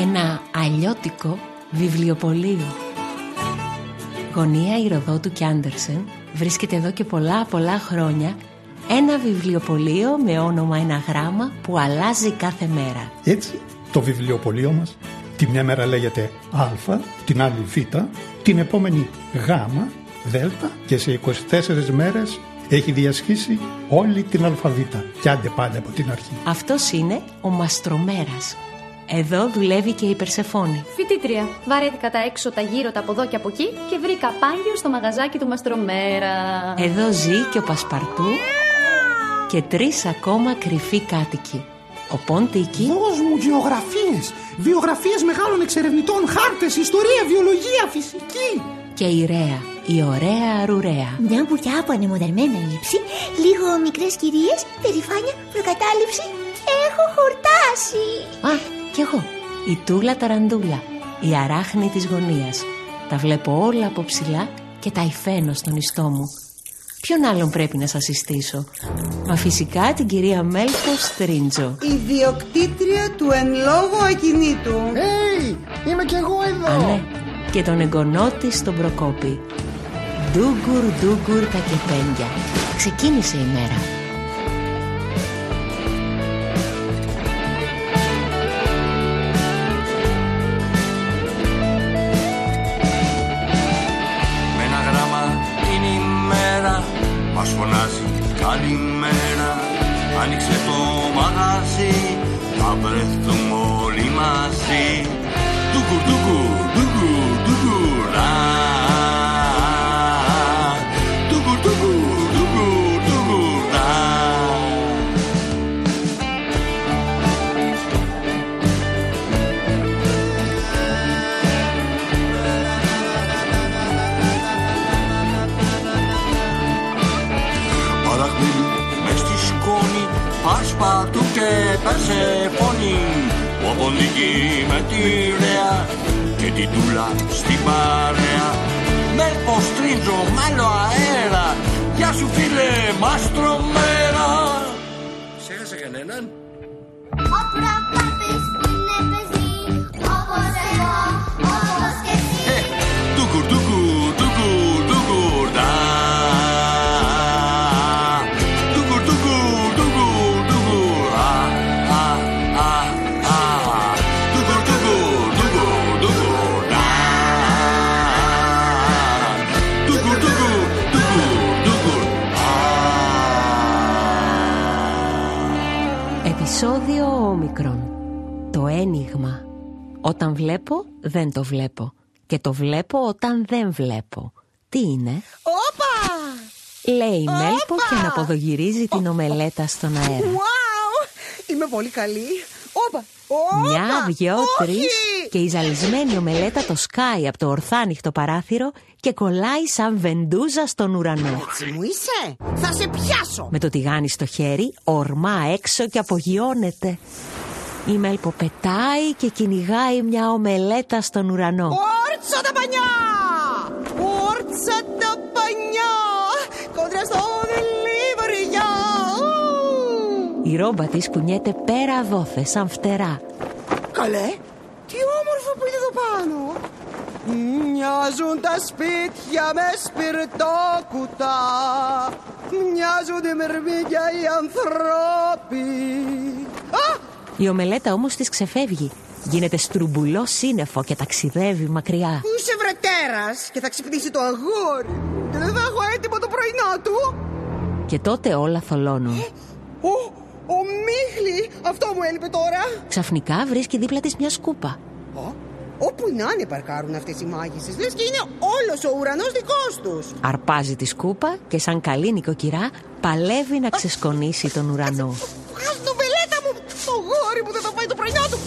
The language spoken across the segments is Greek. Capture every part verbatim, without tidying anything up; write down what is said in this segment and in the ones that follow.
Ένα αλλιώτικο βιβλιοπωλείο. Γωνία Ηροδότου και Άντερσεν βρίσκεται εδώ και πολλά πολλά χρόνια ένα βιβλιοπωλείο με όνομα ένα γράμμα που αλλάζει κάθε μέρα. Έτσι το βιβλιοπωλείο μας τη μια μέρα λέγεται Α, την άλλη Β, την επόμενη Γ, Δ και σε είκοσι τέσσερις μέρες έχει διασχίσει όλη την αλφαβήτα και άντε πάλι από την αρχή. Αυτός είναι ο Μαστρομέρας. Εδώ δουλεύει και η Περσεφόνη. Φοιτήτρια, βαρέθηκα τα έξω, τα γύρω, τα από εδώ και από εκεί και βρήκα πάγιο στο μαγαζάκι του Μαστρομέρα. Εδώ ζει και ο Πασπαρτού και τρεις ακόμα κρυφοί κάτοικοι. Ο Ποντίκι. Δώσ' μου γεωγραφίες, βιογραφίες μεγάλων εξερευνητών, χάρτες, ιστορία, βιολογία, φυσική. Και η Ρέα, η ωραία αρουρέα. Μια μπουκιά από ανεμοδαρμένα ύψη, λίγο μικρές κυρίες, περηφάνεια, προκατάληψη. Έχω χορτάσει. Α, κι εγώ, η Τούλα Ταραντούλα, η αράχνη της γωνίας. Τα βλέπω όλα από ψηλά και τα υφαίνω στον ιστό μου. Ποιον άλλον πρέπει να σας συστήσω? Μα φυσικά την κυρία Μέλκο Στρίντζο, ιδιοκτήτρια του εν λόγω ακινήτου. Hey, είμαι κι εγώ εδώ. Α, ναι, και τον εγγονό της τον Προκόπη. Ντούγκουρ, ντούγκουρ τα κεπένια. Ξεκίνησε η μέρα. Με ένα γράμμα είναι η μέρα, μας φωνάζει καλημέρα. Άνοιξε το μαγαζί, θα βρεθούμε όλοι μαζί. Ντούγκουρ, ντούγκουρ, ντούγκουρ, ντούγκουρ, α. Ντούγκουρ, ντούγκουρ, ντούγκουρ, ντούγκουρ, α. Παραχμήλου μες στη σκόνη, Πασπαρτού και Περσεφόνη. Ο Ποντίκι με τη Ρέα και την Τούλα στην παρέα. Μέλκο Στρίντζο, μάλλο αέρα. Γεια σου φίλε Μαστρομέρα. Ξέχασε κανέναν? Ο προπάτης είναι παιδί, όπως εγώ, όπως και εσύ. Ε, ντούγκουρ, ντούγκουρ, ντούγκουρ, ντούγκουρ, ντά. Ντούγκουρ, ντούγκουρ, ντούγκουρ, ντούγκουρ, α, α, α, α. Ντούγκουρ, ντούγκουρ, ντούγκουρ, ντούγκουρ, ντά. Ντούγκουρ, ντούγκουρ, ντούγκουρ, ντούγκουρ, α. Επεισόδιο όμικρον. Το ένιγμα. Όταν βλέπω, δεν το βλέπω. Και το βλέπω όταν δεν βλέπω. Τι είναι? Όπα! Λέει η Μέλπο Όπα! και αναποδογυρίζει την ομελέτα στον αέρα. Wow! Είμαι πολύ καλή. Όπα! Όπα! Μια, δυο, Όχι! τρεις και η ζαλισμένη ομελέτα το σκάει από το ορθάνυχτο παράθυρο και κολλάει σαν βεντούζα στον ουρανό. Έτσι μου είσαι! Θα σε πιάσω! Με το τηγάνι στο χέρι, ορμά έξω και απογειώνεται. Η Μέλπο πετάει και κυνηγάει μια ομελέτα στον ουρανό. Όρτσα τα πανιά! Όρτσα τα πανιά! Κόντρα στο δελίβρια! Η ρόμπα της κουνιέται πέρα δόθε σαν φτερά. Καλέ, τι όμορφο που είναι εδώ πάνω! Μοιάζουν τα σπίτια με σπιρτόκουτα. Μοιάζουν οι μερμήγκια οι ανθρώποι. Α! Η ομελέτα όμως της ξεφεύγει. Γίνεται στρουμπουλό σύννεφο και ταξιδεύει μακριά. Πού είσαι βρετέρας και θα ξυπνήσει το αγόρι και δεν θα έχω έτοιμο το πρωινό του. Και τότε όλα θολώνουν. Ο, ο Μίχλη, αυτό μου έλειπε τώρα. Ξαφνικά βρίσκει δίπλα της μια σκούπα. Α, όπου να είναι παρκάρουν αυτές οι μάγισσες. Λες και είναι όλος ο ουρανός δικός τους. Αρπάζει τη σκούπα και σαν καλή νοικοκυρά παλεύει να ξεσκονίσει τον ουρανό. Βγάζ' το μπελέτα μου, το γόρι που δεν θα φάει το πρωινό του.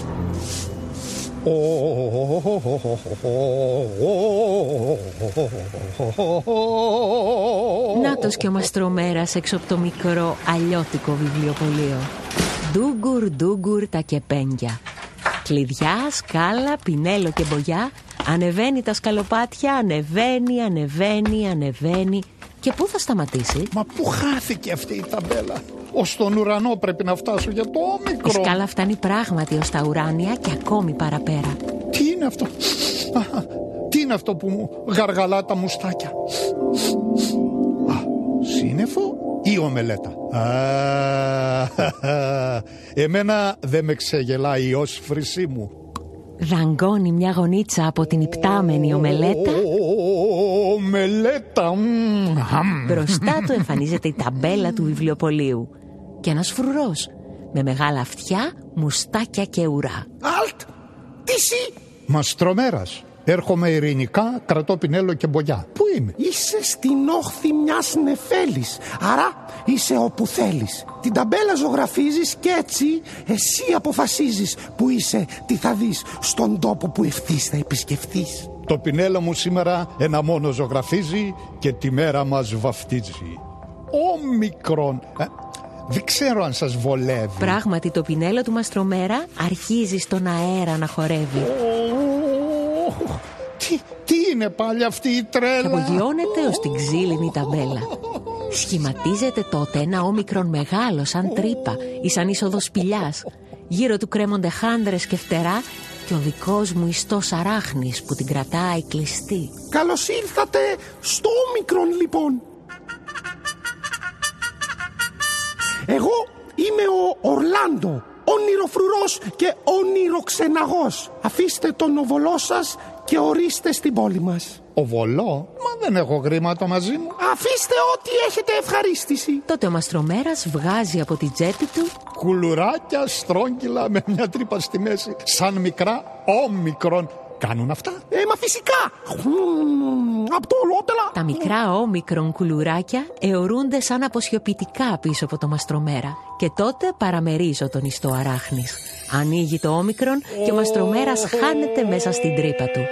Νάτος και ο Μαστρομέρας έξω από το μικρό αλλιώτικο βιβλιοπωλείο. Ντούγκουρ, ντούγκουρ τα κεπένια. Κλειδιά, σκάλα, πινέλο και μπογιά. Ανεβαίνει τα σκαλοπάτια, ανεβαίνει, ανεβαίνει, ανεβαίνει Και πού θα σταματήσει? Μα πού χάθηκε αυτή η ταμπέλα? Ως τον ουρανό πρέπει να φτάσω για το όμικρο. Η σκάλα φτάνει πράγματι ως τα ουράνια και ακόμη παραπέρα. Τι είναι αυτό? Τι είναι αυτό που μου γαργαλά τα μουστάκια? Α, σύννεφο ή ομελέτα? Α, εμένα δεν με ξεγελάει η όσφρησή μου. Δαγκώνει μια γονίτσα από την υπτάμενη ομελέτα. Ομελέτα. Μπροστά του εμφανίζεται η ταμπέλα του βιβλιοπωλείου και ένας φρουρός με μεγάλα αυτιά, μουστάκια και ουρά. Αλτ, τι εσύ? Μαστρομέρας. Έρχομαι ειρηνικά, κρατώ πινέλο και μπογιά. Πού είμαι? Είσαι στην όχθη μιας νεφέλης, άρα είσαι όπου θέλεις. Την ταμπέλα ζωγραφίζεις και έτσι εσύ αποφασίζεις που είσαι, τι θα δεις στον τόπο που ευθύς θα επισκεφτείς. Το πινέλο μου σήμερα ένα μόνο ζωγραφίζει και τη μέρα μας βαφτίζει. Όμικρον. Ε, δεν ξέρω αν σας βολεύει. Πράγματι το πινέλο του Μαστρομέρα αρχίζει στον αέρα να χορεύει. Τι, τι είναι πάλι αυτή η τρέλα? Και απογειώνεται ως την ξύλινη ταμπέλα. Σχηματίζεται τότε ένα όμικρον μεγάλο σαν τρύπα ή σαν είσοδο σπηλιάς. Γύρω του κρέμονται χάνδρες και φτερά και ο δικός μου ιστός αράχνης που την κρατάει κλειστή. Καλώς ήρθατε στο όμικρον λοιπόν. Εγώ είμαι ο Ορλάντο, ονειροφρουρός και ονειροξεναγός. Αφήστε τον οβολό σας και ορίστε στην πόλη μας. Οβολό? Μα δεν έχω γρήμματα μαζί μου. Αφήστε ό,τι έχετε ευχαρίστηση. Τότε ο Μαστρομέρας βγάζει από την τσέπη του κουλουράκια στρόγγυλα με μια τρύπα στη μέση, σαν μικρά όμικρον. Κάνουν αυτά? Ε, μα φυσικά. Από το ολότελα. Τα μικρά όμικρον κουλουράκια αιωρούνται σαν αποσιωπητικά πίσω από το Μαστρομέρα. Και τότε παραμερίζω τον ιστό αράχνης. Ανοίγει το όμικρον και ο Μαστρομέρας χάνεται μέσα στην τρύπα του.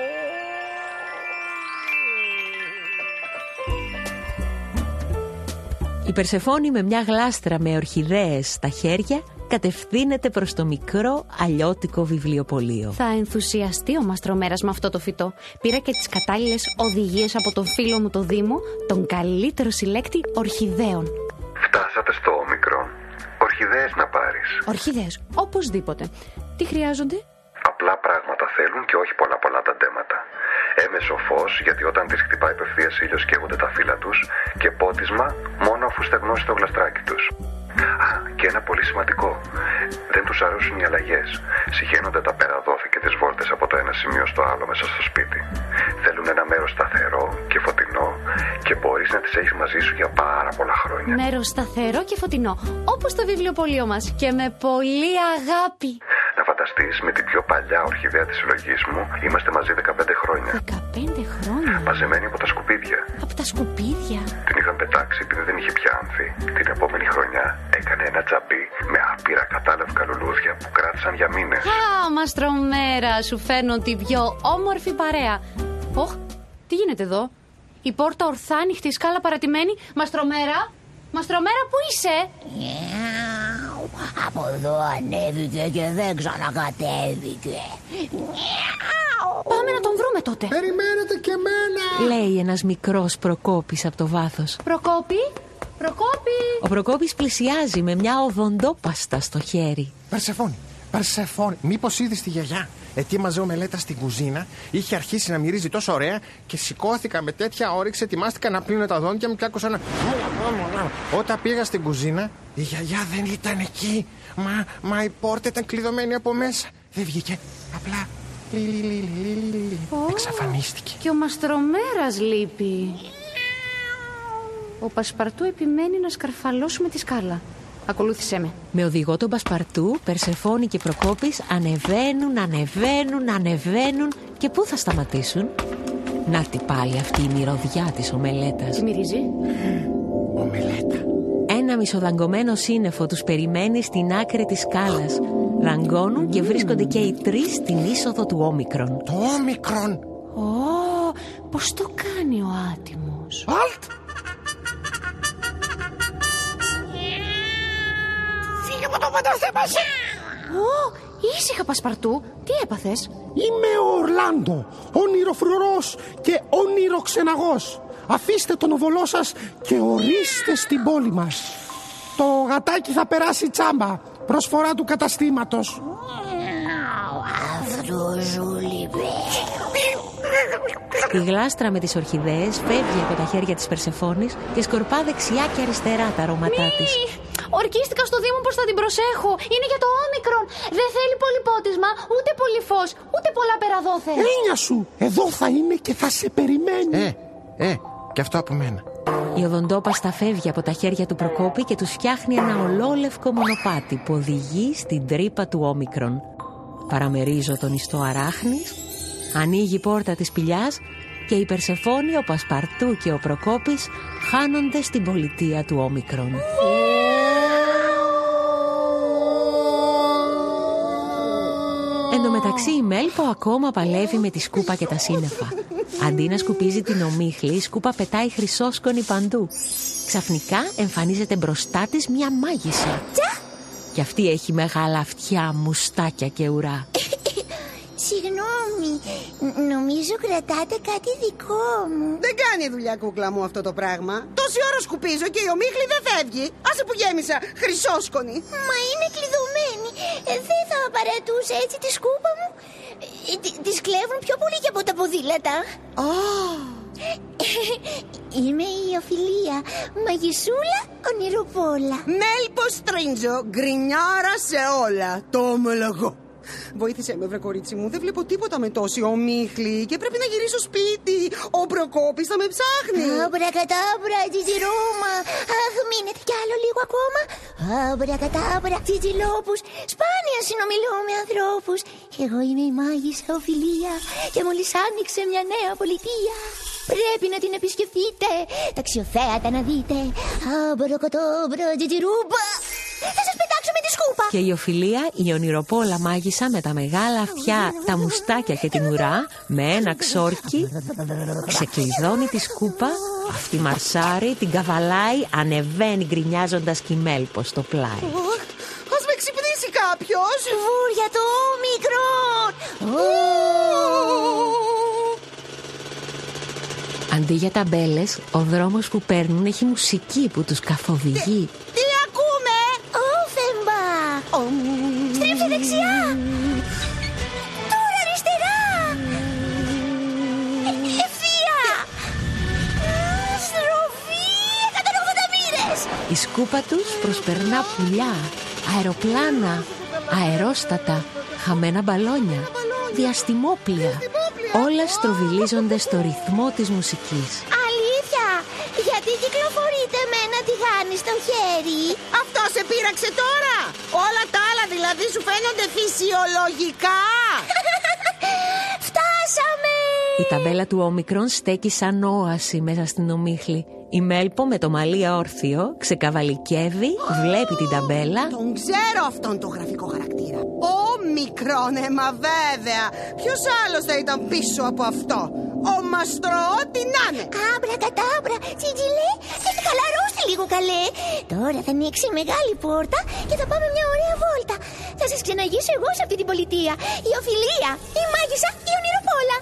Η Περσεφόνη με μια γλάστρα με ορχιδέες στα χέρια κατευθύνεται προς το μικρό αλλιώτικο βιβλιοπωλείο. Θα ενθουσιαστεί ο Μαστρομέρας με αυτό το φυτό. Πήρα και τις κατάλληλες οδηγίες από τον φίλο μου το Δήμο, τον καλύτερο συλλέκτη ορχιδέων. Φτάσατε στο όμικρον. Ορχιδέες να πάρεις. Ορχιδέες, οπωσδήποτε. Τι χρειάζονται? Απλά πράγματα θέλουν και όχι πολλά πολλά ταντέματα. Έμεσο φως, γιατί όταν τις χτυπάει απευθείας ήλιος καίγονται τα φύλλα τους, και πότισμα μόνο αφού στεγνώσει το γλαστράκι τους. Α, και ένα πολύ σημαντικό. Δεν τους αρέσουν οι αλλαγές. Συχαίνονται τα περαδόθη και τις βόλτες από το ένα σημείο στο άλλο μέσα στο σπίτι. Θέλουν ένα μέρος σταθερό και φωτεινό και μπορείς να τις έχεις μαζί σου για πάρα πολλά χρόνια. Μέρος σταθερό και φωτεινό, όπως το βιβλιοπωλείο μας, και με πολύ αγάπη. Να φανταστείς, με την πιο παλιά ορχιδέα της συλλογής μου είμαστε μαζί δεκαπέντε χρόνια. δεκαπέντε χρόνια. Μαζεμένη από τα σκουπίδια. Από τα σκουπίδια. Την είχαν πετάξει επειδή δεν είχε πια άνθη. Την επόμενη χρονιά έκανε ένα τζαμπί με άπειρα κατάλευκα λουλούδια που κράτησαν για μήνες. Α, Μαστρομέρα, σου φέρνω την πιο όμορφη παρέα. Οχ, τι γίνεται εδώ? Η πόρτα ορθά ανοιχτή, η σκάλα παρατημένη. Μαστρομέρα, Μαστρομέρα, πού είσαι? Από εδώ ανέβηκε και δεν ξανακατέβηκε. Πάμε να τον βρούμε τότε. Περιμένετε και εμένα. Λέει ένας μικρός Προκόπης από το βάθος. Προκόπη, Προκόπη. Ο Προκόπης πλησιάζει με μια οδοντόπαστα στο χέρι. Περσεφόνη, Περσεφόνη, μήπως είδες τη γιαγιά? Ετοίμαζε ομελέτα στην κουζίνα, είχε αρχίσει να μυρίζει τόσο ωραία και σηκώθηκα με τέτοια όρεξη, ετοιμάστηκα να πλύνω τα δόντια μου και άκουσα ένα... Όταν πήγα στην κουζίνα, η γιαγιά δεν ήταν εκεί. Μα, μα η πόρτα ήταν κλειδωμένη από μέσα. Δεν βγήκε, απλά λι, λι, λι, λι, λι, λι. Oh. Εξαφανίστηκε. Και ο Μαστρομέρας λείπει. Ο Πασπαρτού επιμένει να σκαρφαλώσουμε τη σκάλα. Ακολούθησέ με. Με οδηγό τον Πασπαρτού, Περσεφόνη και Προκόπης ανεβαίνουν, ανεβαίνουν, ανεβαίνουν. Και πού θα σταματήσουν? Να τι πάλι αυτή η μυρωδιά της ομελέτας. Τι μυρίζει? Ομελέτα. Ένα μισοδαγκωμένο σύννεφο τους περιμένει στην άκρη της σκάλας. Δαγκώνουν και βρίσκονται και οι τρεις στην είσοδο του όμικρον. Το όμικρον! Ω, πώς το κάνει ο άτιμος? Αλτ! Φύγε από το φανταστέμασαι! Ω, ήσυχα Πασπαρτού, τι έπαθες? Είμαι ο Ορλάντο, ονειροφρουρός και ονειροξεναγός. Αφήστε τον οβολό σας και ορίστε στην πόλη μας. Το γατάκι θα περάσει τσάμπα. Προσφορά του καταστήματος. Αυτό ζούλη. Η γλάστρα με τις ορχιδέες φεύγει από τα χέρια της Περσεφόνης και σκορπά δεξιά και αριστερά τα αρώματά της. Ορκίστηκα στο Δήμο πως θα την προσέχω. Είναι για το όμικρον. Δεν θέλει πολύ πότισμα, ούτε πολύ φως, ούτε πολλά περαδόθε. Έννοια σου, εδώ θα είναι και θα σε περιμένει. Ε, ε, και αυτό από μένα. Η οδοντόπαστα φεύγει από τα χέρια του Προκόπη και τους φτιάχνει ένα ολόλευκο μονοπάτι που οδηγεί στην τρύπα του όμικρον. Παραμερίζω τον ιστό Αράχνης, ανοίγει η πόρτα της σπηλιάς και η Περσεφόνη, ο Πασπαρτού και ο Προκόπης χάνονται στην πολιτεία του όμικρον. Εν τω μεταξύ η Μέλπο ακόμα παλεύει με τη σκούπα και τα σύννεφα. Αντί να σκουπίζει την ομίχλη, η σκούπα πετάει χρυσόσκονη παντού. Ξαφνικά εμφανίζεται μπροστά της μια μάγισσα. Και αυτή έχει μεγάλα αυτιά, μουστάκια και ουρά. Συγγνώμη, νομίζω κρατάτε κάτι δικό μου. Δεν κάνει δουλειά, κούκλα μου, αυτό το πράγμα. Τόση ώρα σκουπίζω και η ομίχλη δεν φεύγει. Άσε που γέμισα χρυσόσκονη. Μα είναι κλειδωμένη. Ε, δεν θα παρατούσα έτσι τη σκούπα μου. Ε, τη, τις κλέβουν πιο πολύ και από τα ποδήλατα. Oh. Είμαι η Οφιλία, μαγισούλα ονειροπόλα. Μέλπο Στρίντζο, γκρινιάρα σε όλα. Το ομολογώ. Βοήθησέ με, βρε κορίτσι μου. Δεν βλέπω τίποτα με τόση ομίχλη και πρέπει να γυρίσω σπίτι. Ο Προκόπης θα με ψάχνει. Αμπρακατάμπρα, τζιτζιρούμα. Αχ, μείνετε κι άλλο λίγο ακόμα. Αμπρακατάμπρα, τζιτζιλόπους. Σπάνια συνομιλώ με ανθρώπους. Εγώ είμαι η μάγισσα Οφιλία και μόλις άνοιξε μια νέα πολιτεία. Πρέπει να την επισκεφτείτε. Τα αξιοθέατα να δείτε. Αμπρακατάμπρα, τζιτζιρούμπα. Θα σας πετάξω με τη σκούπα. Και η Οφιλία, η ονειροπόλα μάγισσα με τα μεγάλα αυτιά, τα μουστάκια και την ουρά, με ένα ξόρκι, ξεκλειδώνει τη σκούπα, αυτή μαρσάρει, την καβαλάει, ανεβαίνει γκρινιάζοντας κι η Μέλπο στο πλάι. Ας με ξυπνήσει κάποιος. Βούρια το όμικρον. Αντί για ταμπέλες, ο δρόμος που παίρνουν έχει μουσική που τους καθοδηγεί. Τι ακούμε? Όφεμπα. Στρίψε δεξιά. Τώρα αριστερά. Ευθεία. Στροφή εκατόν ογδόντα μοίρες. Η σκούπα τους προσπερνά πουλιά, αεροπλάνα, αερόστατα, χαμένα μπαλόνια, διαστημόπλια. Όλα στροβιλίζονται στο ρυθμό της μουσικής. Αλήθεια, γιατί κυκλοφορείτε με ένα τηγάνι στο χέρι? Αυτό σε πείραξε τώρα? Όλα τα άλλα δηλαδή σου φαίνονται φυσιολογικά? Φτάσαμε! Η ταμπέλα του όμικρον στέκει σαν όαση μέσα στην ομίχλη. Η Μέλπο με το μαλλί όρθιο ξεκαβαλικεύει, βλέπει την ταμπέλα. Τον ξέρω αυτόν τον γραφικό χαρακτήρα. Όμικρον, ε, μα βέβαια. Ποιος άλλος θα ήταν πίσω από αυτό? Ο Μαστρό, τι να είναι. Άμπρα κατάμπρα, τσιτζιλέ, χαλαρώστε λίγο καλέ. Τώρα θα ανοίξει η μεγάλη πόρτα και θα πάμε μια ωραία βόλτα. Θα σας ξεναγήσω εγώ σε αυτή την πολιτεία. Η Οφιλία, η μάγισσα, η ονειροπόλα.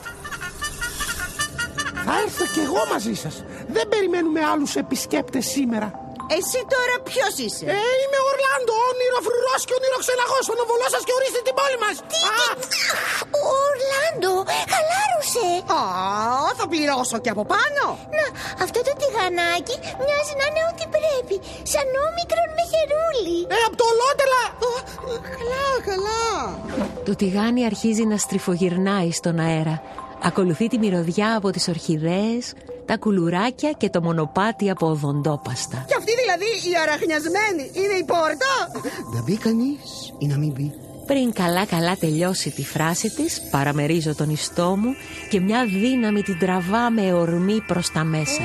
Θα έρθω κι εγώ μαζί σας. Δεν περιμένουμε άλλους επισκέπτες σήμερα. Εσύ τώρα ποιος είσαι? Ε, είμαι ο Ορλάντο, όνειρο φρουρός και όνειρο ξεναγός. Τον οβολό σας και ορίστε την πόλη μας. Τι, ο Ορλάντο, χαλάρωσε. Α, θα πληρώσω και από πάνω. Να, αυτό το τηγανάκι μοιάζει να είναι ό,τι πρέπει. Σαν όμικρον με χερούλι. Ε, απ' το ολότελα. Καλά, καλά. Το τηγάνι αρχίζει να στριφογυρνάει στον αέρα. Ακολουθεί τη μυρωδιά από τις ορχιδέες, τα κουλουράκια και το μονοπάτι από οδοντόπαστα. Και αυτή δηλαδή η αραχνιασμένη είναι η πόρτα. Να μπει κανείς ή να μην μπει. Πριν καλά καλά τελειώσει τη φράση της, παραμερίζω τον ιστό μου και μια δύναμη την τραβά με ορμή προς τα μέσα.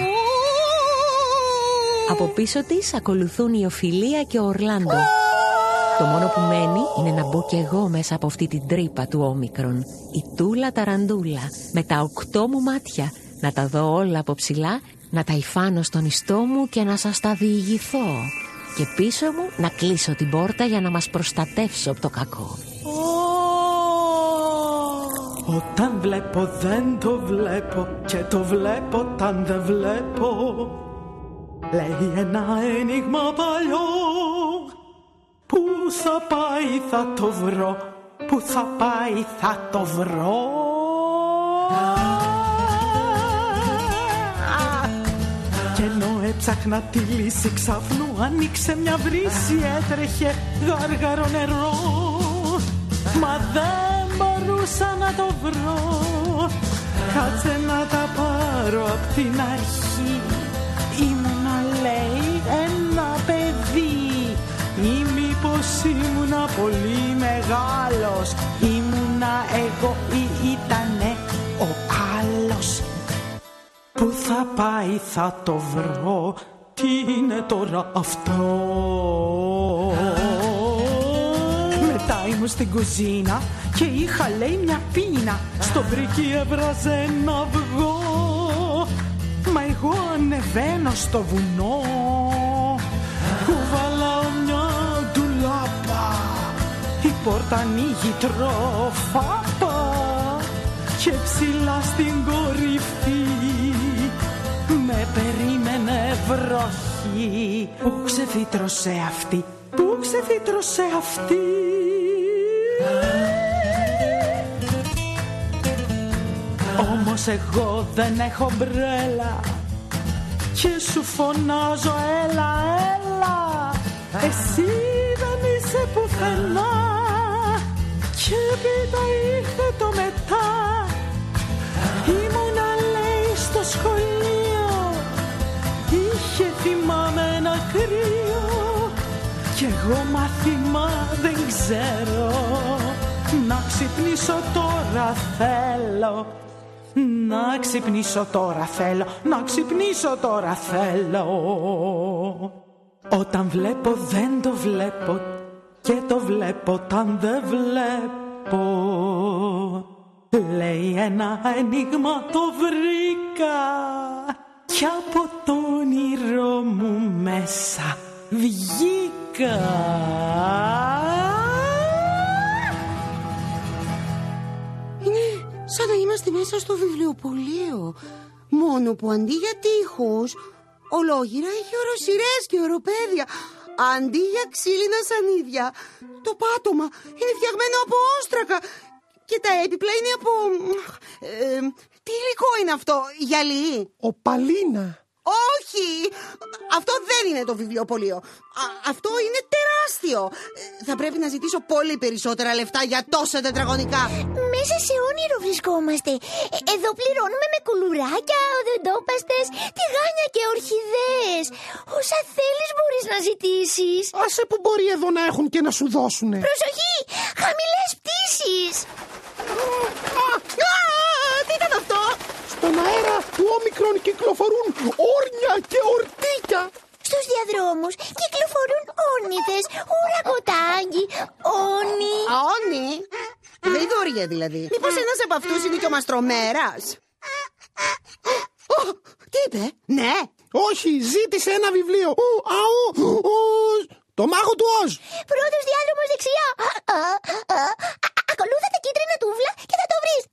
Από πίσω της ακολουθούν η Οφιλία και ο Ορλάντο. Το μόνο που μένει είναι να μπω κι εγώ μέσα από αυτή την τρύπα του όμικρον. Η Τούλα Ταραντούλα, με τα οκτώ μου μάτια, να τα δω όλα από ψηλά, να τα υφάνω στον ιστό μου και να σας τα διηγηθώ. Και πίσω μου να κλείσω την πόρτα για να μας προστατεύσω από το κακό. Όταν βλέπω δεν το βλέπω και το βλέπω όταν δεν βλέπω. Λέει ένα ένιγμα παλιό. Πού θα πάει θα το βρω, πού θα πάει θα το βρω. Κι ενώ έψαχνα τη λύση ξαφνού ανοίξε μια βρύση, έτρεχε γάργαρο νερό. Μα δεν μπορούσα να το βρω. Κάτσε να τα πάρω απ' την αρχή. Ήμουνα λέει ένα παιδί ή μήπως ήμουνα πολύ μεγάλος. Ήμουνα εγώ ή ήτανε ο άλλος. Πού θα πάει θα το βρω, τι είναι τώρα αυτό. Μετά ήμουν στην κουζίνα και είχα λέει μια πίνα. Στο βρίκι έβραζε ένα αυγό. Μα εγώ ανεβαίνω στο βουνό, κουβαλάω μια ντουλάπα. Η πόρτα ανοίγει τροφάπα και ψηλά στην κορυφή με περίμενε βροχή. Πού ξεφύτρωσε αυτή, πού ξεφύτρωσε αυτή. Όμως εγώ δεν έχω μπρέλα και σου φωνάζω έλα, έλα. Εσύ δεν είσαι πουθενά και έπειτα ήρθε το μετά. Ήμουνα λέει στο σχολείο, είχε θυμάμαι ένα κρύο κι εγώ μάθημα δεν ξέρω. Να ξυπνήσω τώρα θέλω, να ξυπνήσω τώρα θέλω, να ξυπνήσω τώρα θέλω. Όταν βλέπω δεν το βλέπω και το βλέπω όταν δεν βλέπω. Λέει ένα ένιγμα το βρήκα κι από το όνειρό μου μέσα βγήκα. Σαν να είμαστε μέσα στο βιβλιοπωλείο. Μόνο που αντί για τείχους, ολόγυρα έχει οροσειρές και οροπέδια. Αντί για ξύλινα σανίδια, το πάτωμα είναι φτιαγμένο από όστρακα και τα έπιπλα είναι από... Ε, τι υλικό είναι αυτό, γυαλί? Οπαλίνα. Όχι, αυτό δεν είναι το βιβλιοπωλείο. Α, αυτό είναι τεράστιο. Θα πρέπει να ζητήσω πολύ περισσότερα λεφτά για τόσα τετραγωνικά. Μέσα σε όνειρο βρισκόμαστε. Εδώ πληρώνουμε με κουλουράκια, οδοντόπαστες, τηγάνια και ορχιδέες. Όσα θέλεις μπορείς να ζητήσεις. Άσε που μπορεί εδώ να έχουν και να σου δώσουνε. Προσοχή, χαμηλές πτήσεις. Α, α, τι ήταν αυτό? Στον αέρα του όμικρον κυκλοφορούν όρνια και ορτίκια. Στους διαδρόμους κυκλοφορούν όρνηθες, ουρακοτάγκοι, όνοι. Όνοι? Γρηγόρια δηλαδή. Μήπως ένας από αυτούς είναι και ο Μαστρομέρας? Τι είπε? Ναι. Όχι, ζήτησε ένα βιβλίο. Αου, το μάγο του Οζ. Πρώτος διάδρομος δεξιά. Ακολούθα τα κίτρινα τούβλα και θα το βρεις.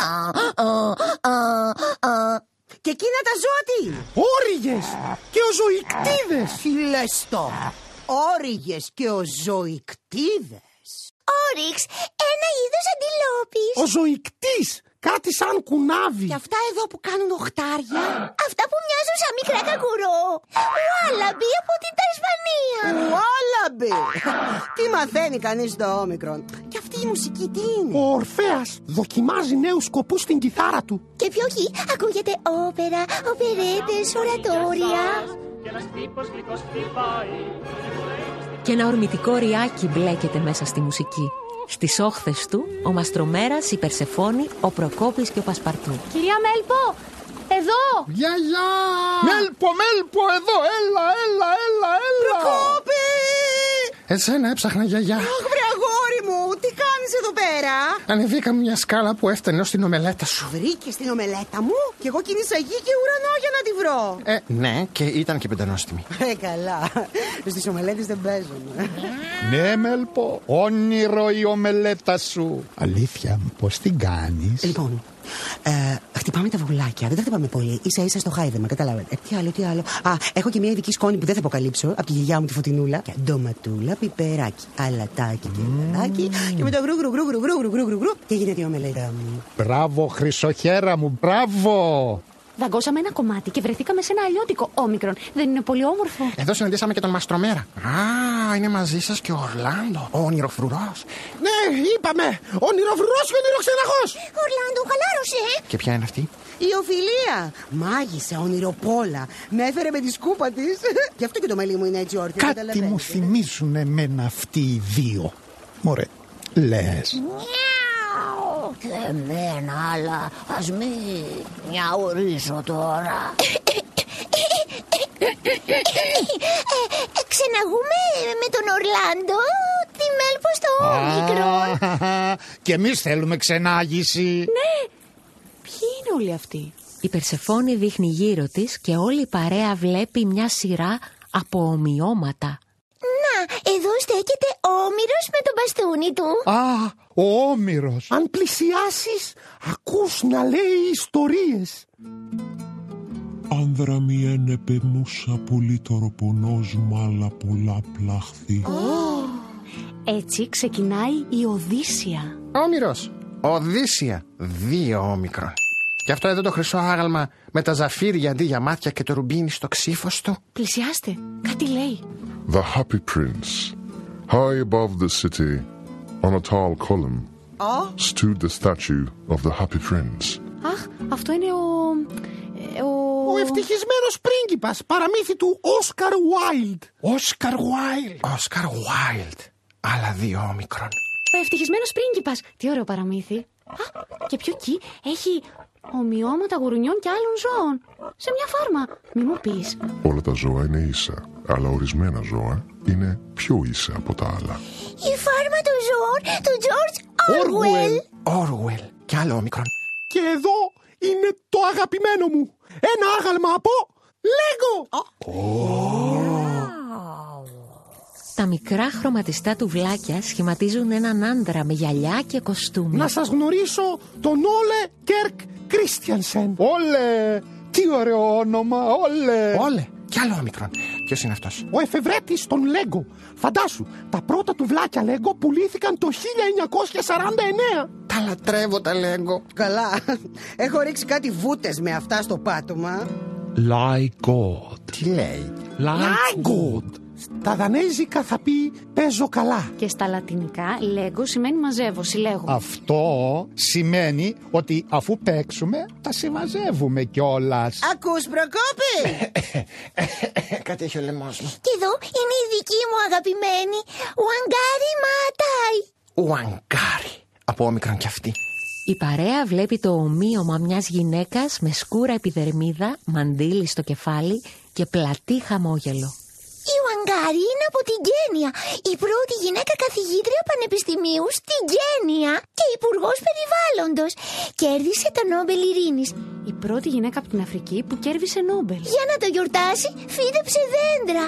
Και εκείνα τα ζώα τι? Όριγες και οζωικτίδες. Τι λες τώρα? Όριγες και οζωικτίδες. Όριξ, ένα είδος αντιλόπης. Οζωικτής, κάτι σαν κουνάβι. Και αυτά εδώ που κάνουν οχτάρια? Αυτά που μοιάζουν σαν μικρά κακουρό. Ουάλαμπι από την Τασμανία. Ουάλαμπι. Τι μαθαίνει κανείς στο όμικρον? Και αυτή η μουσική τι είναι? Ο Ορφέας δοκιμάζει νέους σκοπούς στην κιθάρα του. Και πιο εκεί ακούγεται όπερα, οπερέτες, ορατόρια. Και ένα ορμητικό ριάκι μπλέκεται μέσα στη μουσική. Στις όχθες του, ο Μαστρομέρας, η Περσεφόνη, ο Προκόπης και ο Πασπαρτού. Κυρία Μέλπο, εδώ! Γιαγιά! Μέλπο, Μέλπο, εδώ! Έλα, έλα, έλα, έλα! Προκόπη! Εσένα έψαχνα, γιαγιά. Αχ, βρε αγόρι μου, τι κάνεις εδώ πέρα? Ανεβήκαμε μια σκάλα που έφτανε ως την ομελέτα σου. Βρήκες την ομελέτα μου και εγώ κίνησα γη και ουρανό για να τη βρω. Ε, ναι, και ήταν και πεντανόστιμη. Ε, καλά. Στις ομελέτες δεν παίζουν. Ναι, Μέλπο, όνειρο η ομελέτα σου. Αλήθεια, πώς την κάνεις? Λοιπόν, ε, χτυπάμε τα βουλάκια. Δεν τα χτυπάμε πολύ. Ίσα ίσα στο χάιδεμα, καταλάβατε. Ε, τι άλλο, τι άλλο. Α, έχω και μια ειδική σκόνη που δεν θα αποκαλύψω. Από τη γιαγιά μου τη Φωτεινούλα. Και ντοματούλα, πιπεράκι, αλατάκι και λαδάκι. Mm. Και με το γρου γρου γρου γρου γρου γρου γρου γρου και γίνεται η ομελέτα μου. Μπράβο, χρυσοχέρα μου, μπράβο! Δαγκώσαμε ένα κομμάτι και βρεθήκαμε σε ένα αλλιώτικο όμικρον. Δεν είναι πολύ όμορφο? Εδώ συναντήσαμε και τον Μαστρομέρα. Α, είναι μαζί σας και ο Ορλάντο, ο ονειροφρουρός. Ναι, είπαμε! Ονειροφρουρός και ονειροξεναγός! Ορλάντο, χαλάρωσε! Και ποια είναι αυτή? Η Οφιλία. Μάγισσα, ονειροπόλα. Με έφερε με τη σκούπα της. Γι' αυτό και το μαλλί μου είναι έτσι όρθιο. Κάτι μου θυμίζουν εμένα αυτοί οι δύο. Μωρέ, λες. Και εμένα, αλλά ας μη μιαουρίσω τώρα. Ξεναγούμε με τον Ορλάντο, τη Μέλπο στο όμικρον. Και εμείς θέλουμε ξενάγηση. Ναι. Ποιοι είναι όλοι αυτοί? Η Περσεφόνη δείχνει γύρω της και όλη η παρέα βλέπει μια σειρά από ομοιώματα. Να, εδώ στέκεται ο Όμηρος με τον μπαστούνι του. Α, ο Όμηρος. Αν πλησιάσεις, ακούς να λέει ιστορίες. Άνδρα μη ένεπε μουσα πολύ τοροπονός μάλα πολλά πλάχθη. Oh. Έτσι ξεκινάει η Οδύσσια. Όμηρος, Οδύσσια, δύο όμικρον. Και αυτό εδώ το χρυσό άγαλμα με τα ζαφύρια αντί για μάτια και το ρουμπίνι στο ξύφος του. Πλησιάστε, κάτι λέει. The happy prince, high above the city, on a tall column, oh. stood the statue of the happy prince. Αχ, αυτό είναι ο... Ο, ο ευτυχισμένος πρίγκιπας, παραμύθι του Όσκαρ Βάιλντ. Όσκαρ Βάιλντ. Όσκαρ Βάιλντ, άλλα δύο όμικρον. Ο ευτυχισμένος πρίγκιπας, τι ωραίο παραμύθι. Α, και πιο εκεί έχει ομοιώματα γουρουνιών και άλλων ζώων. Σε μια φάρμα, μη μου πεις. Όλα τα ζώα είναι ίσα, αλλά ορισμένα ζώα είναι πιο ίσα από τα άλλα. Η φάρμα των ζώων του George Orwell. Orwell, κι άλλο όμικρον. Και εδώ είναι το αγαπημένο μου. Ένα άγαλμα από Lego. Oh. Τα μικρά χρωματιστά τουβλάκια σχηματίζουν έναν άντρα με γυαλιά και κοστούμι. Να σας γνωρίσω τον Όλε Κέρκ Κρίστιανσεν. Όλε! Τι ωραίο όνομα, Όλε! Όλε! Κι άλλο όμικρον. Ποιος είναι αυτός? Ο εφευρέτης των Lego. Φαντάσου, τα πρώτα τουβλάκια Lego πουλήθηκαν το χίλια εννιακόσια σαράντα εννέα. Τα λατρεύω τα Lego. Καλά. Έχω ρίξει κάτι βούτες με αυτά στο πάτωμα. Like God. Τι λέει? Like God. Στα δανέζικα θα πει παίζω καλά. Και στα λατινικά Lego σημαίνει μαζεύω, συλλέγω. Αυτό σημαίνει ότι αφού παίξουμε τα συμμαζεύουμε κιόλας. Ακούς, Προκόπη? Κάτι έχει ο λαιμός μου. Και εδώ είναι η δική μου αγαπημένη Ουαγκάρι Ματάι. Ουαγκάρι. Από όμικρον κι αυτή. Η παρέα βλέπει το ομοίωμα μιας γυναίκας με σκούρα επιδερμίδα, μαντίλι στο κεφάλι και πλατή χαμόγελο. Η Ουαγκάρι είναι από την Κένια, η πρώτη γυναίκα καθηγήτρια πανεπιστημίου στην Κένια και υπουργός περιβάλλοντος. Κέρδισε το Νόμπελ Ειρήνης. Η πρώτη γυναίκα από την Αφρική που κέρδισε Νόμπελ. Για να το γιορτάσει, φύτεψε δέντρα.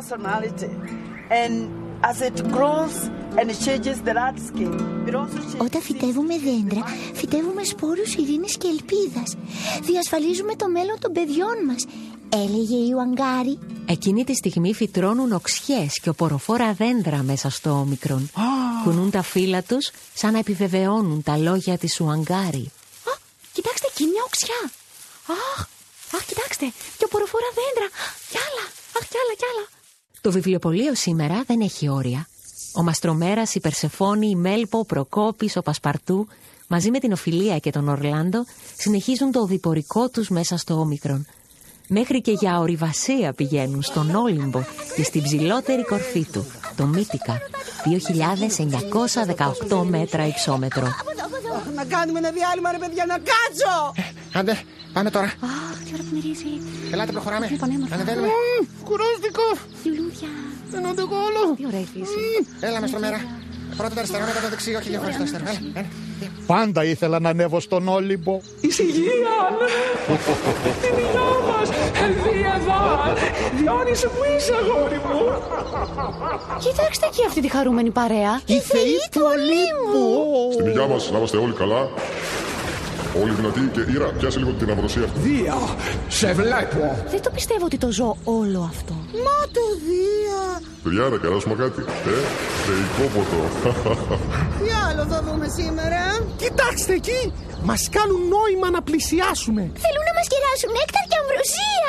Όταν φυτεύουμε δέντρα, φυτεύουμε σπόρους ειρήνης και ελπίδας. Διασφαλίζουμε το μέλλον των παιδιών μας, έλεγε η Ουαγκάρι. Εκείνη τη στιγμή φυτρώνουν οξιές και οποροφόρα δέντρα μέσα στο όμικρον. Oh. Κουνούν τα φύλλα τους σαν να επιβεβαιώνουν τα λόγια της Ουαγκάρι. Α, κοιτάξτε εκεί μια οξιά. Αχ, αχ, κοιτάξτε, και οποροφόρα δέντρα. Κι άλλα, αχ, κι άλλα, κι άλλα. Το βιβλιοπωλείο σήμερα δεν έχει όρια. Ο Μαστρομέρας, η Περσεφόνη, η Μέλπο, ο Προκόπης, ο Πασπαρτού, μαζί με την Οφιλία και τον Ορλάντο, συνεχίζουν το οδηπορικό τους μέσα στο όμικρον. Μέχρι και για ορειβασία πηγαίνουν στον Όλυμπο και στην ψηλότερη κορφή του, το Μύτικα, δύο χιλιάδες εννιακόσια δεκαοκτώ μέτρα υψόμετρο. Να κάνουμε ένα διάλειμμα, ρε παιδιά, να κάτσω! Ε, άντε, πάμε τώρα. Αχ, τι ώρα που μυρίζει. Ελάτε, προχωράμε. Ανεβαίνουμε. Κουράστηκα. Λουλούδια. Δεν αντέχω άλλο. Τι ωραία η φύση. Έλα, Μαστρομέρα. Πρώτα το αριστερό, μετά το δεξί. Όχι, διαχωρίς το αριστερό. Πάντα ήθελα να ανέβω στον Όλυμπο. Ησυχία, την υγειά μας. Ελβίεβα, Διόνυσε που είσαι, αγόρι μου. Κοιτάξτε εκεί αυτή τη χαρούμενη παρέα. Οι θεοί του Ολύμπου. Στην υγειά μας, να είμαστε όλοι καλά. Όλοι δυνατοί και Ήρα, πιάσε λίγο την αμβροσία αυτή. Δία, σε βλέπω. Δεν το πιστεύω ότι το ζω όλο αυτό. Μα το Δία. Παιδιά, να καράσουμε κάτι. Ε, θεϊκό ποτό. Τι άλλο θα δούμε σήμερα? Κοιτάξτε εκεί. Μας κάνουν νόημα να πλησιάσουμε. Θέλουν να μας κεράσουν νέκταρ και αμβροσία.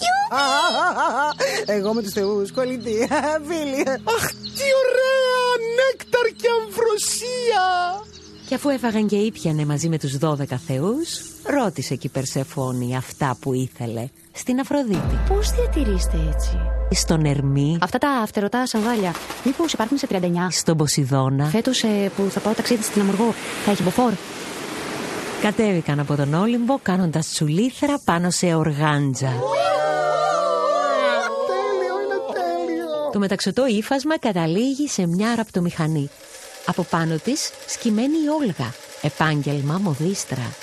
Εγώ με τους θεούς, κολλητή, φίλοι. Αχ, τι ωραία, νέκταρ και αμβροσία. Και αφού έφαγαν και ήπιανε μαζί με τους δώδεκα θεούς, ρώτησε και η Περσεφόνη αυτά που ήθελε στην Αφροδίτη. Πώς διατηρείστε έτσι? Στον Ερμή. Αυτά τα φτερωτά σανδάλια, μήπως υπάρχουν σε τριάντα εννιά? Στον Ποσειδώνα. Φέτος ε, που θα πάω ταξίδι στην Αμοργό, θα έχει μποφόρ? Κατέβηκαν από τον Όλυμπο κάνοντας τσουλήθρα πάνω σε οργάντζα. Τέλειο, είναι τέλειο. Το μεταξωτό ύφασμα καταλήγει σε μια ραπτομηχανή. Από πάνω της σκυμμένη η Όλγα, επάγγελμα μοδίστρα.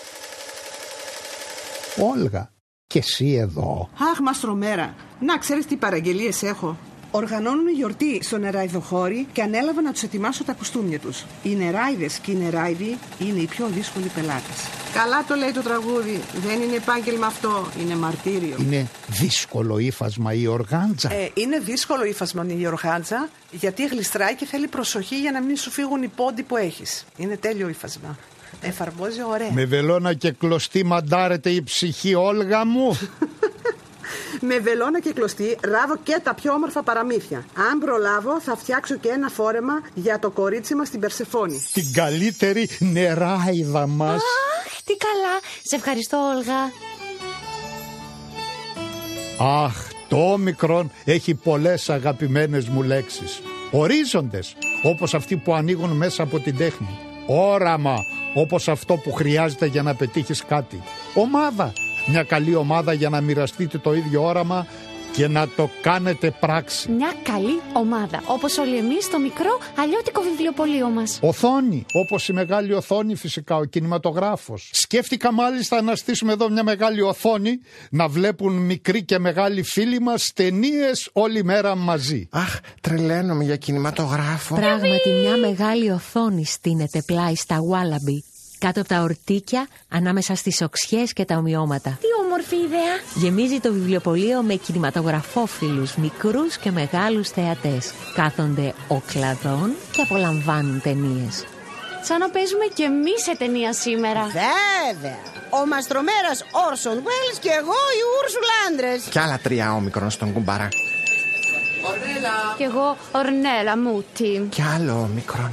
Όλγα, και εσύ εδώ. Αχ, Μαστρομέρα, να ξέρεις τι παραγγελίες έχω. Οργανώνουν γιορτή στο νεράιδοχώρι και ανέλαβα να τους ετοιμάσω τα κουστούμια τους. Οι νεράιδες και οι νεράιδοι είναι οι πιο δύσκολοι πελάτες. Καλά το λέει το τραγούδι. Δεν είναι επάγγελμα αυτό, είναι μαρτύριο. Είναι δύσκολο ύφασμα η οργάντζα. Ε, είναι δύσκολο ύφασμα η οργάντζα, γιατί γλιστράει και θέλει προσοχή για να μην σου φύγουν οι πόντοι που έχεις. Είναι τέλειο ύφασμα. Εφαρμόζει ωραία. Με βελόνα και κλωστή μαντάρεται η ψυχή, Όλγα μου. Με βελόνα και κλωστή ράβω και τα πιο όμορφα παραμύθια. Αν προλάβω θα φτιάξω και ένα φόρεμα για το κορίτσι μας την Περσεφόνη. Την καλύτερη νεράιδα μας. Αχ, τι καλά. Σε ευχαριστώ, Όλγα. Αχ, το όμικρον έχει πολλές αγαπημένες μου λέξεις. Ορίζοντες, όπως αυτοί που ανοίγουν μέσα από την τέχνη. Όραμα, όπως αυτό που χρειάζεται για να πετύχεις κάτι. Ομάδα, μια καλή ομάδα για να μοιραστείτε το ίδιο όραμα και να το κάνετε πράξη. Μια καλή ομάδα, όπως όλοι εμείς στο μικρό αλλιώτικο βιβλιοπωλείο μας. Οθόνη, όπως η μεγάλη οθόνη φυσικά, ο κινηματογράφος. Σκέφτηκα μάλιστα να στήσουμε εδώ μια μεγάλη οθόνη, να βλέπουν μικροί και μεγάλοι φίλοι μας ταινίες όλη μέρα μαζί. Αχ, τρελαίνομαι για κινηματογράφο. Πράγματι μια μεγάλη οθόνη στείνεται πλάι στα Wallaby, κάτω από τα ορτίκια, ανάμεσα στις οξιές και τα ομοιώματα. Τι όμορφη ιδέα. Γεμίζει το βιβλιοπωλείο με κινηματογραφόφιλους, μικρούς και μεγάλους θεατές. Κάθονται οκλαδών και απολαμβάνουν ταινίες. Σαν να παίζουμε κι εμείς σε ταινία σήμερα. Βέβαια. Ο Μαστρομέρας Όρσον Βέλς και εγώ οι Ούρσουλα άντρες. Κι άλλα τρία όμικρον στον κουμπαρά. Ορνέλα. Κι εγώ Ορνέλα Μούτι. Κι άλλο όμικρον.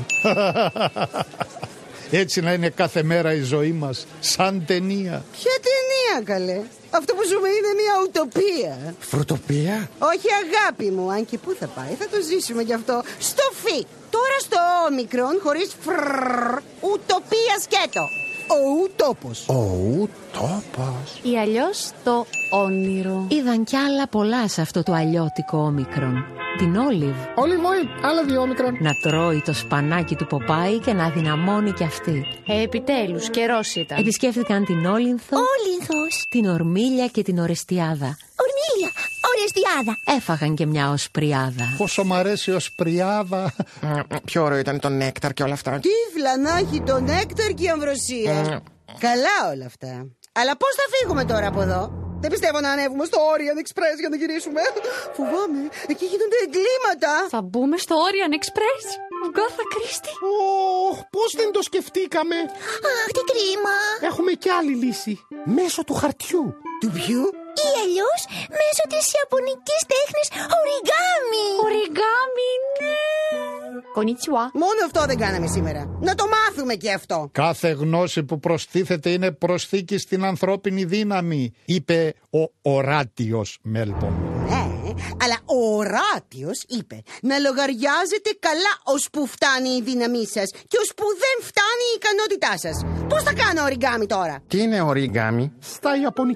Έτσι να είναι κάθε μέρα η ζωή μας, σαν ταινία. Ποια ταινία, καλέ? Αυτό που ζούμε είναι μια ουτοπία. Φρουτοπία? Όχι, αγάπη μου, αν και πού θα πάει, θα το ζήσουμε γι' αυτό. Στο φι. Τώρα στο όμικρον, χωρίς φρρρρ, ουτοπία σκέτο. Ο ουτόπος. Ο ουτόπος. Ή αλλιώς το όνειρο. Είδαν κι άλλα πολλά σε αυτό το αλλιώτικο όμικρον. Την Όλιβ. Όλιβ, άλλα δύο όμικρον. Να τρώει το σπανάκι του Ποπάι και να δυναμώνει κι αυτή. Ε, επιτέλους, καιρός ήταν. Επισκέφθηκαν την Όλυνθο, Όλυνθος. την Ορμίλια και την Ορεστιάδα. Ορμίλια, Ορεστιάδα. Έφαγαν και μια οσπριάδα. Πόσο μ' αρέσει η οσπριάδα. Πιο ωραίο ήταν το νέκταρ και όλα αυτά. Τύφλα να έχει το νέκταρ και η αμβροσία. Καλά όλα αυτά. Αλλά πώς θα φύγουμε τώρα από εδώ? Δεν πιστεύω να ανέβουμε στο Orient Express για να γυρίσουμε. Φοβάμαι, εκεί γίνονται εγκλήματα. Θα μπούμε στο Orient Express. Γκάθα Κρίστη. Ωχ, πώς δεν το σκεφτήκαμε. Αχ, τι κρίμα. Έχουμε κι άλλη λύση. Μέσω του χαρτιού. Του ποιου? Ή αλλιώς μέσω της ιαπωνικής τέχνης οριγάμι. Οριγάμι, ναι. Κονιτσουά. Μόνο αυτό δεν κάναμε σήμερα. Να το μάθουμε και αυτό. Κάθε γνώση που προστίθεται είναι προσθήκη στην ανθρώπινη δύναμη, είπε ο Οράτιος Μέλπομ. Ναι, αλλά ο Οράτιος είπε να λογαριάζετε καλά ώσπου φτάνει η δύναμή σας και ώσπου δεν φτάνει η ικανότητά σας. Πώς θα κάνω οριγκάμι τώρα? Τι είναι οριγκάμι? Στα ιαπωνικά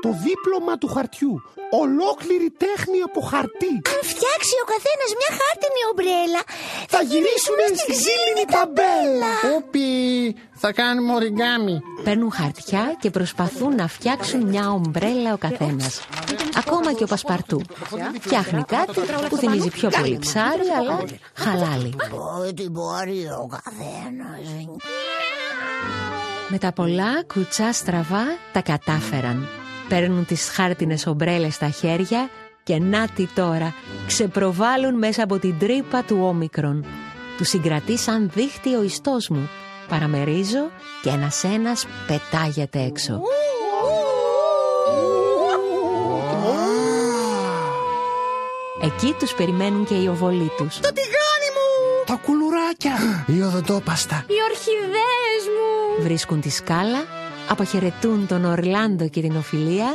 το δίπλωμα του χαρτιού. Ολόκληρη τέχνη από χαρτί. Αν φτιάξει ο καθένας μια χάρτινη ομπρέλα, θα, θα γυρίσουμε στη ξύλινη ταμπέλα. Ούπι, θα κάνουμε οριγκάμι. Παίρνουν χαρτιά και προσπαθούν να φτιάξουν μια ομπρέλα ο καθένας. Ακόμα και ο Πασπαρτού φτιάχνει κάτι που θυμίζει πιο πολύ ψάρι, αλλά χαλάλι. Ό,τι μπορεί ο καθένας. Με τα πολλά κουτσά στραβά τα κατάφεραν. Παίρνουν τις χάρτινες ομπρέλες στα χέρια και να τι τώρα, ξεπροβάλλουν μέσα από την τρύπα του όμικρον. Του συγκρατεί σαν δίχτυ ο ιστός μου. Παραμερίζω και ένας ένας πετάγεται έξω. Εκεί τους περιμένουν και οι οβολοί τους. Το τηγάνι μου! Τα κουλουράκια! Οι οδοντόπαστα! Οι ορχιδέες μου! Βρίσκουν τη σκάλα, αποχαιρετούν τον Ορλάντο και την Οφιλία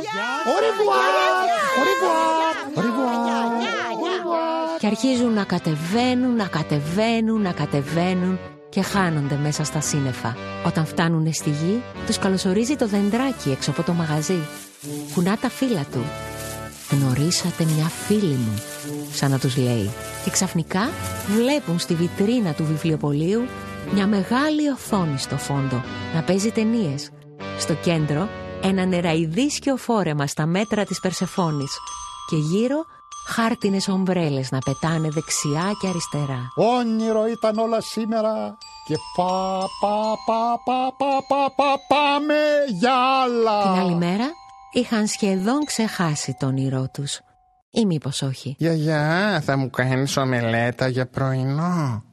και αρχίζουν να κατεβαίνουν, να κατεβαίνουν, να κατεβαίνουν και χάνονται μέσα στα σύννεφα. Όταν φτάνουν στη γη, τους καλωσορίζει το δεντράκι έξω από το μαγαζί. Κουνά τα φύλλα του. «Γνωρίσατε μια φίλη μου», σαν να τους λέει. Και ξαφνικά βλέπουν στη βιτρίνα του βιβλιοπωλείου μια μεγάλη οθόνη στο φόντο να παίζει ταινίες. Στο κέντρο ένα νεραϊδίσκιο φόρεμα στα μέτρα της Περσεφόνης και γύρω χάρτινες ομπρέλες να πετάνε δεξιά και αριστερά. Όνειρο ήταν όλα σήμερα και πα, πα, πα, πα, πα, πα, πα, πάμε για άλλα. Την άλλη μέρα είχαν σχεδόν ξεχάσει το όνειρό τους. Ή μήπως όχι. Γιαγιά, θα μου κάνεις ομελέτα για πρωινό?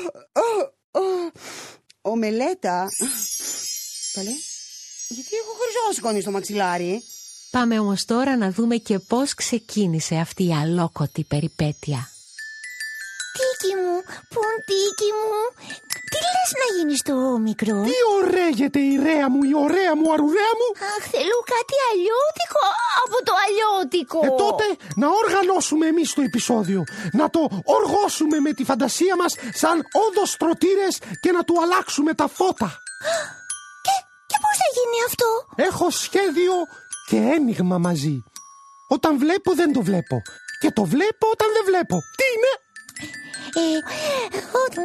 Ομελέτα? Καλέ, γιατί έχω χρυσόσκονη στο μαξιλάρι? Πάμε όμως τώρα να δούμε και πώς ξεκίνησε αυτή η αλόκοτη περιπέτεια. Τίκι μου, ποντίκι μου, τι λες να γίνεις το όμικρο? Τι ωραίγεται η ρέα μου, η ωραία μου, αρουρέα μου. Αχ, θέλω κάτι αλλιώτικο από το αλλιώτικο. Ε, τότε να οργανώσουμε εμείς το επεισόδιο. Να το οργώσουμε με τη φαντασία μας σαν οδοστρωτήρες και να του αλλάξουμε τα φώτα. Και, και πώς θα γίνει αυτό? Έχω σχέδιο και ένιγμα μαζί. Όταν βλέπω δεν το βλέπω. Και το βλέπω όταν δεν βλέπω. Τι είναι? Ε, το,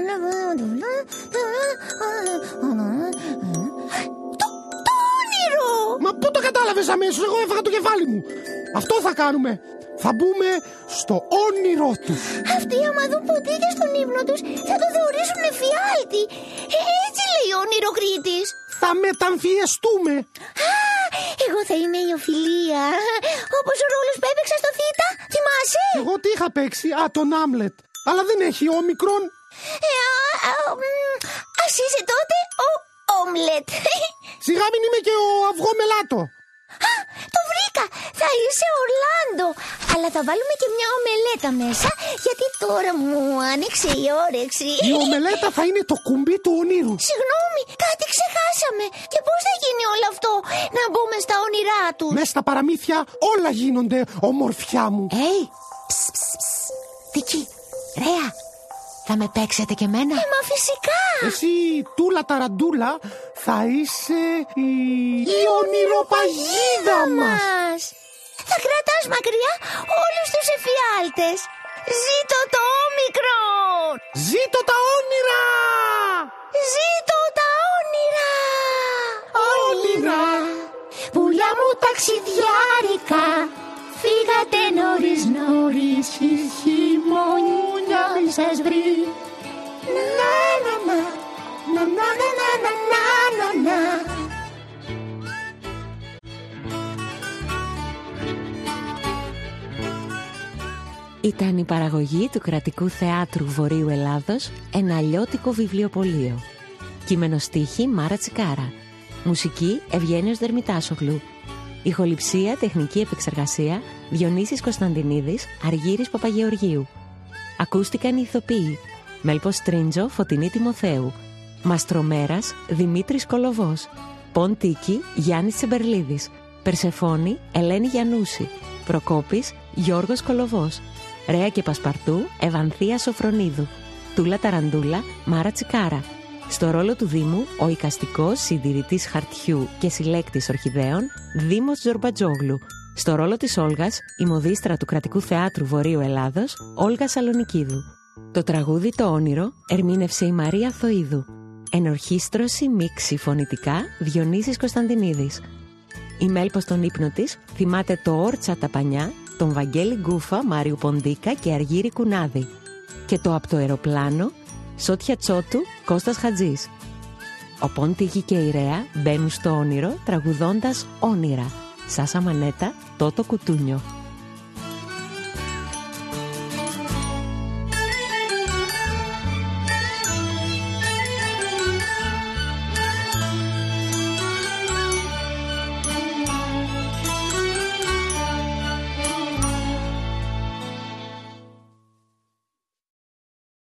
το όνειρο! Μα πού το κατάλαβες αμέσως? Εγώ έφαγα το κεφάλι μου. Αυτό θα κάνουμε. Θα μπούμε στο όνειρό του. Αυτοί άμα δουν ποντίκια στον ύπνο τους θα το θεωρήσουν εφιάλτη. Ε, έτσι λέει ο όνειροκρίτης. Θα μεταμφιεστούμε. Α, εγώ θα είμαι η Οφιλία. Όπως ο ρόλος που έπαιξα στο Θήτα. Θυμάσαι? Εγώ τι είχα παίξει? Α, τον Άμλετ. Αλλά δεν έχει όμικρον. Ε, α, α, ας είσαι τότε ο Όμλετ. Σιγά μην είμαι και ο αυγό μελάτο. Α, το βρήκα. Θα είσαι Ορλάντο. Αλλά θα βάλουμε και μια ομελέτα μέσα, γιατί τώρα μου άνοιξε η όρεξη. Η ομελέτα θα είναι το κουμπί του ονείρου. Συγγνώμη, κάτι ξεχάσαμε. Και πώς θα γίνει όλο αυτό? Να μπούμε στα όνειρά τους? Μες στα παραμύθια όλα γίνονται, ομορφιά μου. Hey, ψ, ψ, ψ. Τίκι, Ρέα, θα με παίξετε και εμένα? Ε, μα φυσικά. Εσύ, Τούλα Ταραντούλα, θα είσαι η, η ονειροπαγίδα μας. Θα κρατάς μακριά όλους τους εφιάλτες. Ζήτω το όμικρον. Ζήτω τα όνειρα. Ζήτω τα όνειρα. Όνειρα. Πουλιά μου ταξιδιάρικα, φύγατε νωρίς νωρίς, η χειμωνιά μη σας βρει. Να να να, να να να να να να να. Ήταν η παραγωγή του Κρατικού Θεάτρου Βορείου Ελλάδος, ένα αλλιώτικο βιβλιοπωλείο. Κείμενο στίχη Μάρα Τσικάρα. Μουσική Ευγένιος Δερμητάσογλου. Ηχοληψία, τεχνική επεξεργασία Διονύσης Κωνσταντινίδης, Αργύρης Παπαγεωργίου. Ακούστηκαν οι ηθοποιοί Μέλπος Τρίντζο, Φωτεινή Τιμοθέου. Μαστρομέρας, Δημήτρης Κολοβός. Ποντίκι, Γιάννης Τσεμπερλίδης. Περσεφόνη, Ελένη Γιαννούση. Προκόπης, Γιώργος Κολοβός. Ρέα και Πασπαρτού, Ευανθία Σοφρονίδου. Τούλα Ταραντούλα, Μάρα Τσικάρα. Στο ρόλο του Δήμου, ο εικαστικός συντηρητής χαρτιού και συλλέκτης ορχιδέων, Δήμος Τζορμπατζόγλου. Στο ρόλο της Όλγας, η μοδίστρα του Κρατικού Θεάτρου Βορείου Ελλάδος, Όλγα Σαλονικίδου. Το τραγούδι «Το όνειρο» ερμήνευσε η Μαρία Θοΐδου. Ενορχήστρωση, μίξη φωνητικά, Διονύσης Κωνσταντινίδης. Η Μέλπος στον ύπνο της θυμάται το «Όρτσα τα πανιά», τον Βαγγέλη Γκούφα, Μάριου Ποντίκα και Αργύρη Κουνάδη. Και το «Απ' το αεροπλάνο», Σότια Τσότου, Κώστας Χατζής. Ο Πόντιγη και η Ρέα μπαίνουν στο όνειρο τραγουδώντας «Όνειρα». Σάσα Μανέτα, Τότο Κουτούνιο.